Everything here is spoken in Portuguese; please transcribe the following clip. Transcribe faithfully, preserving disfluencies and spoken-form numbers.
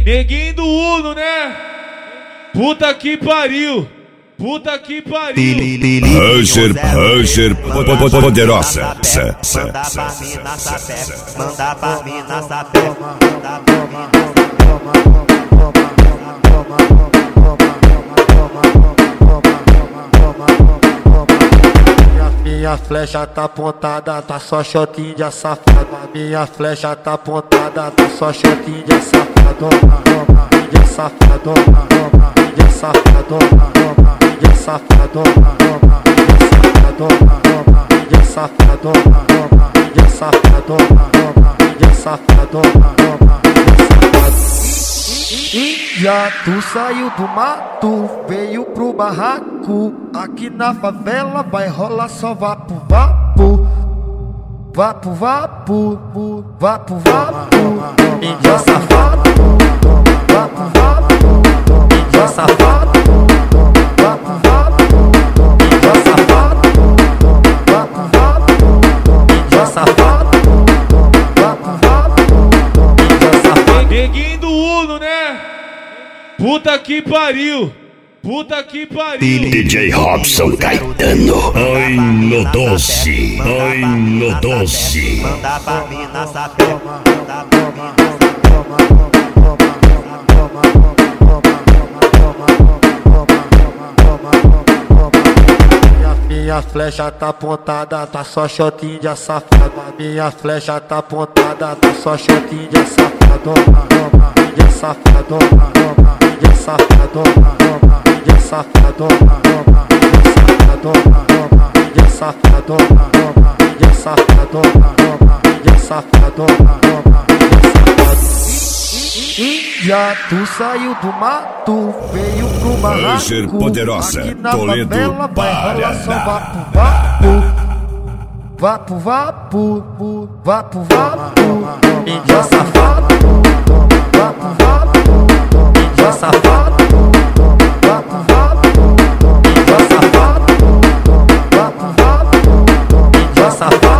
Neguinho do Uno, né? Puta que pariu. Puta que pariu. Roger, Roger, poderosa. Manda pra mim na sapé. Manda pra mim Minha flecha tá apontada, tá só shotinho de safado. Minha flecha tá apontada, tá só shotinho de safado. De safado, de safado, de safado, de safado, de safado, de safado, Índia, tu saiu do mato, veio pro barraco. Aqui na favela vai rolar só vapo, vapo. Vapo, vapo, vapo, vapo. Índia safado, vapo, vapo. Índia safado, vapo, vapo. Índia safado, vapo, vapo. Índia safado, vapo, vapo. Índia safado. Neguinho do Uno, né? Puta que pariu. Puta que pariu. D J Robson Caetano. Ai no doce, ai no doce. Manda pra mim na sapé. Manda pra mim Minha flecha tá apontada, tá só shotinho de safado. Minha flecha tá apontada, tá só shotinho de safado. De safado, de safado, de safado, de safado, de safado, de safado, Índia, tu saiu do mato, veio pro barraco. Roger poderosa, aqui na Toledo, favela vai rolar só Paraná. vapo, vapo. Vapo, vapo, vapo, vapo. Índia safado, vapo, vapo. Índia safado, vapo, vapo. Índia safado, vapo, vapo. Índia safado.